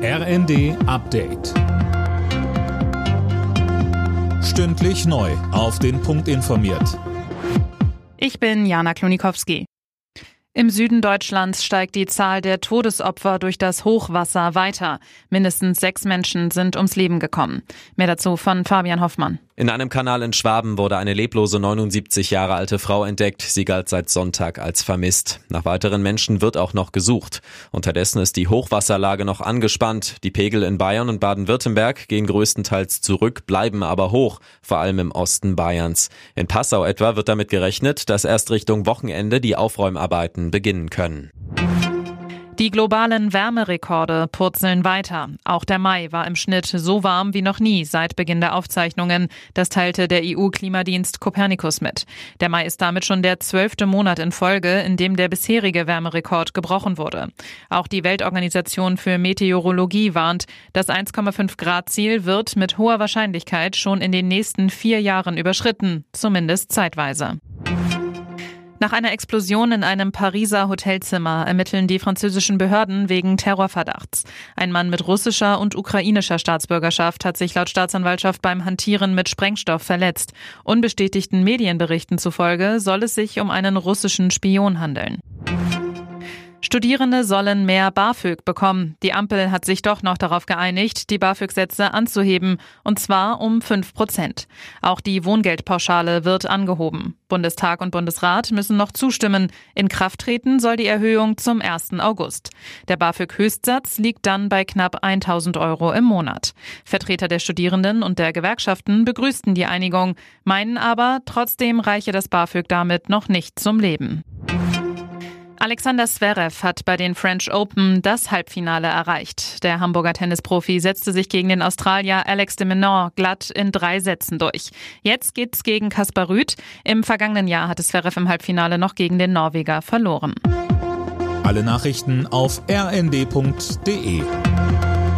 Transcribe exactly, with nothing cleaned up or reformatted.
R N D Update. Stündlich neu auf den Punkt informiert. Ich bin Jana Klonikowski. Im Süden Deutschlands steigt die Zahl der Todesopfer durch das Hochwasser weiter. Mindestens sechs Menschen sind ums Leben gekommen. Mehr dazu von Fabian Hoffmann. In einem Kanal in Schwaben wurde eine leblose neunundsiebzig Jahre alte Frau entdeckt. Sie galt seit Sonntag als vermisst. Nach weiteren Menschen wird auch noch gesucht. Unterdessen ist die Hochwasserlage noch angespannt. Die Pegel in Bayern und Baden-Württemberg gehen größtenteils zurück, bleiben aber hoch, vor allem im Osten Bayerns. In Passau etwa wird damit gerechnet, dass erst Richtung Wochenende die Aufräumarbeiten beginnen können. Die globalen Wärmerekorde purzeln weiter. Auch der Mai war im Schnitt so warm wie noch nie seit Beginn der Aufzeichnungen. Das teilte der E U-Klimadienst Copernicus mit. Der Mai ist damit schon der zwölfte Monat in Folge, in dem der bisherige Wärmerekord gebrochen wurde. Auch die Weltorganisation für Meteorologie warnt, das eins Komma fünf Grad Ziel wird mit hoher Wahrscheinlichkeit schon in den nächsten vier Jahren überschritten, zumindest zeitweise. Nach einer Explosion in einem Pariser Hotelzimmer ermitteln die französischen Behörden wegen Terrorverdachts. Ein Mann mit russischer und ukrainischer Staatsbürgerschaft hat sich laut Staatsanwaltschaft beim Hantieren mit Sprengstoff verletzt. Unbestätigten Medienberichten zufolge soll es sich um einen russischen Spion handeln. Studierende sollen mehr BAföG bekommen. Die Ampel hat sich doch noch darauf geeinigt, die BAföG-Sätze anzuheben, und zwar um fünf Prozent. Auch die Wohngeldpauschale wird angehoben. Bundestag und Bundesrat müssen noch zustimmen. In Kraft treten soll die Erhöhung zum ersten August. Der BAföG-Höchstsatz liegt dann bei knapp tausend Euro im Monat. Vertreter der Studierenden und der Gewerkschaften begrüßten die Einigung, meinen aber, trotzdem reiche das BAföG damit noch nicht zum Leben. Alexander Zverev hat bei den French Open das Halbfinale erreicht. Der Hamburger Tennisprofi setzte sich gegen den Australier Alex de Minaur glatt in drei Sätzen durch. Jetzt geht's gegen Kaspar Ruud. Im vergangenen Jahr hatte Zverev im Halbfinale noch gegen den Norweger verloren. Alle Nachrichten auf r n d punkt d e.